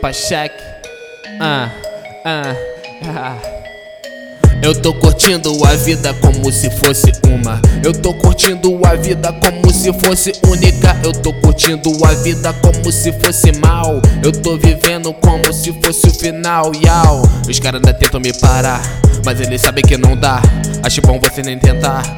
Depa check. Eu tô curtindo a vida como se fosse uma. Eu tô curtindo a vida como se fosse única. Eu tô curtindo a vida como se fosse mal. Eu tô vivendo como se fosse o final, yau. Os caras ainda tentam me parar, mas eles sabem que não dá. Acho bom você nem tentar.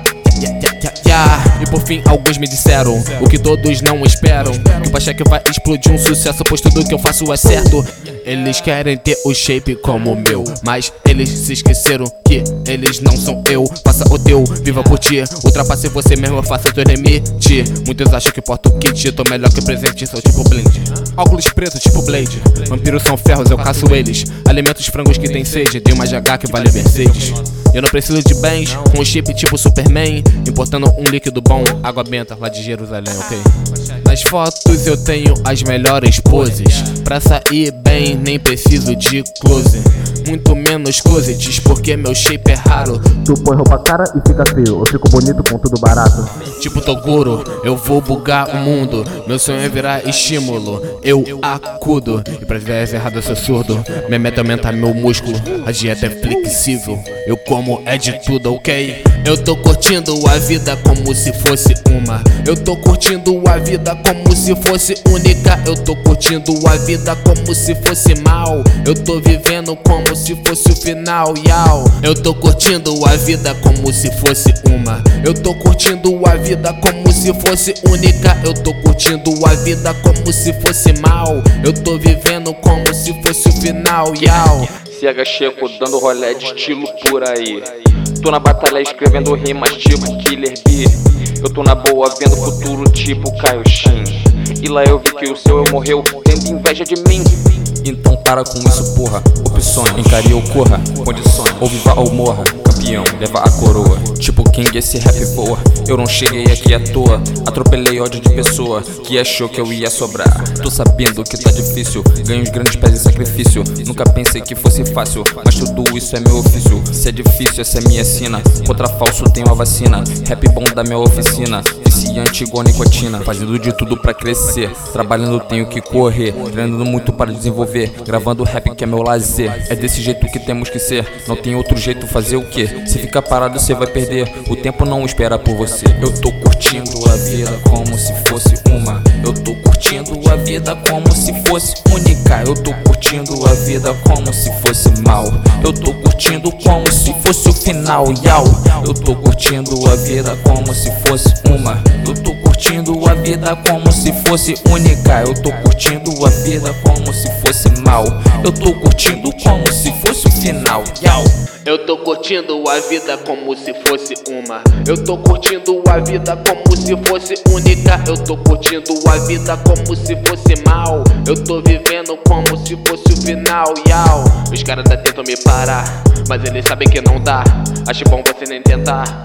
E por fim alguns me disseram o que todos não esperam, que o Pacheque vai explodir um sucesso, pois tudo que eu faço é certo. Eles querem ter o shape como o meu, mas eles se esqueceram que eles não são eu. Faça o teu, viva por ti, ultrapasse você mesmo, faça teu limite. Muitos acham que porto kit, tô melhor que presente, sou tipo blind. Óculos pretos tipo Blade, vampiros são ferros, eu caço eles. Alimento os frangos que tem sede, tem uma GH que vale Mercedes. Eu não preciso de bens, com um shape tipo Superman, importando um líquido bom, água benta lá de Jerusalém, ok? Nas fotos eu tenho as melhores poses, pra sair bem nem preciso de close, muito menos closets, porque meu shape é raro. Tu põe roupa cara e fica feio, eu fico bonito com tudo barato. Tipo Toguro, eu vou bugar o mundo, meu sonho é virar estímulo, eu acudo. E pra ideias erradas eu sou surdo, minha meta é aumentar meu músculo, a dieta é flexível, eu como é de tudo, ok? Eu tô curtindo a vida como se fosse uma. Eu tô curtindo a vida como se fosse única. Eu tô curtindo a vida como se fosse mal. Eu tô vivendo como se fosse o final, yau. Eu tô curtindo a vida como se fosse uma. Eu tô curtindo a vida como se fosse única. Eu tô curtindo a vida como se fosse mal. Eu tô vivendo como se fosse o final, yau. CH Checo dando rolé de estilo por aí. Tô na batalha escrevendo rimas tipo Killer B. Eu tô na boa vendo futuro tipo Kaioshin. E lá eu vi que o seu eu morreu tendo inveja de mim. Então para com isso, porra. Opções, encare ou corra. Condições, ou viva ou morra. Campeão, leva a coroa. Tipo King, esse rap voa. Eu não cheguei aqui à toa. Atropelei ódio de pessoa que achou que eu ia sobrar. Tô sabendo que tá difícil, ganho os grandes pés em sacrifício. Nunca pensei que fosse fácil, mas tudo isso é meu ofício. Se é difícil, essa é minha sina. Contra falso tenho a vacina. Rap bom da minha oficina, viciante igual nicotina. Fazendo de tudo pra crescer, trabalhando tenho que correr, treinando muito para desenvolver, gravando rap que é meu lazer. É desse jeito que temos que ser, não tem outro jeito, fazer o que? Se ficar parado você vai perder, o tempo não espera por você. Eu tô curtindo a vida como se fosse uma. Eu tô curtindo a vida como se fosse única. Eu tô curtindo a vida como se fosse mal. Eu tô curtindo como se fosse o final, yau. Eu tô curtindo a vida como se fosse uma. Eu tô curtindo a vida como se fosse única. Eu tô curtindo a vida como se fosse mal. Eu tô curtindo como se fosse o final, yau. Eu tô curtindo a vida como se fosse uma. Eu tô curtindo a vida como se fosse única. Eu tô curtindo a vida como se fosse mal. Eu tô vivendo como se fosse o final, yau. Os caras ainda tentam me parar, mas eles sabem que não dá. Acho bom você nem tentar.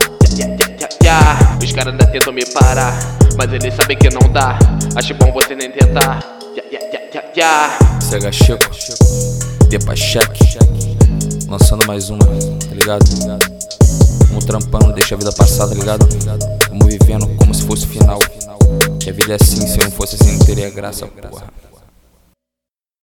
Os caras ainda tentam me parar, mas eles sabem que não dá. Acho bom você nem tentar. CH Checo, Depa check, lançando mais uma, tá ligado? Vamos trampando, deixa a vida passar, tá ligado? Vamos vivendo como se fosse o final. Que a vida é assim, se não fosse assim não teria graça, porra.